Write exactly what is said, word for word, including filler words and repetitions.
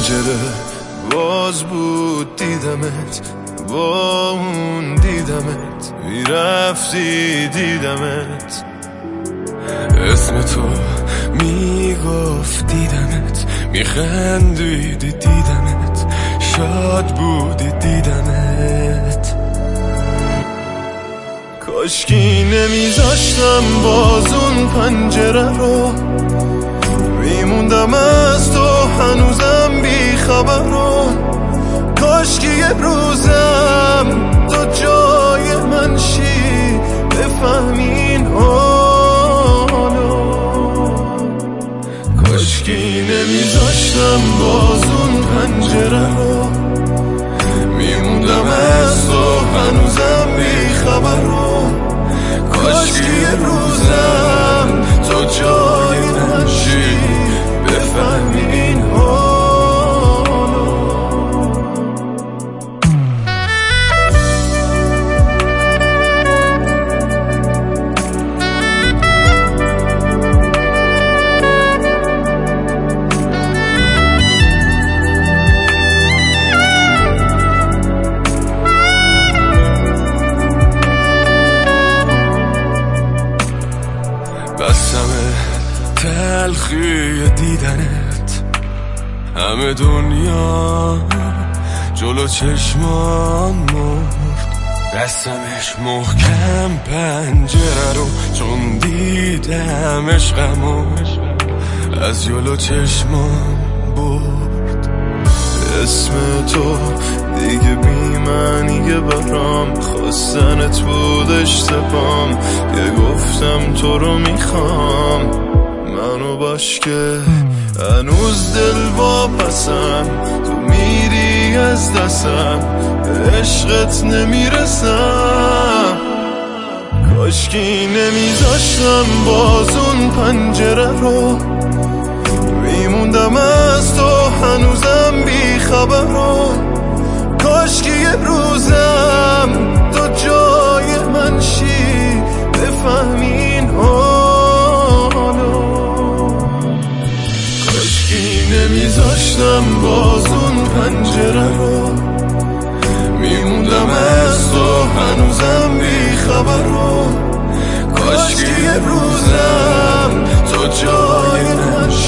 پنجره باز بود دیدمت، با اون دیدمت، میرفتی دیدمت، اسم تو میگفت دیدمت، میخندیدی دیدمت، شاد بودی دیدمت. کاشکی نمیذاشتم باز اون پنجره رو، میموندم از تو هنوزم بی خبر رو. کاشکی یه روزم تو جای من شی، بفهمین حالو. کاشکی نمیذاشتم باز اون پنجره رو، میموندم از تو هنوزم بی خبر رو. کاشکی یه روزم تو جای من شی، بفهمین حالو. بسمه تلخی دیدنت، همه دنیا جلو چشمان مرد. بستمش محکم پنجره رو، چون دیدم عشقمو از جلو چشمان برد. اسم تو دیگه بی معنیه برام، خواستنت بود اشتبام که گفتم تو رو میخوام. منو باش که هنوز دل واپسم، تو میری از دستم، به عشقت نمیرسم. کاشکی نمیذاشتم باز اون پنجره رو، میموندم از تو هنوزم بی خبر رو. کاشکی یه روزم تو جای من شی، بفهمین حالو. کاشکی نمیذاشتم باز اون پنجره رو، میموندم از تو هنوزم بی خبر رو. کاشکی یه روزم تو جای من شی،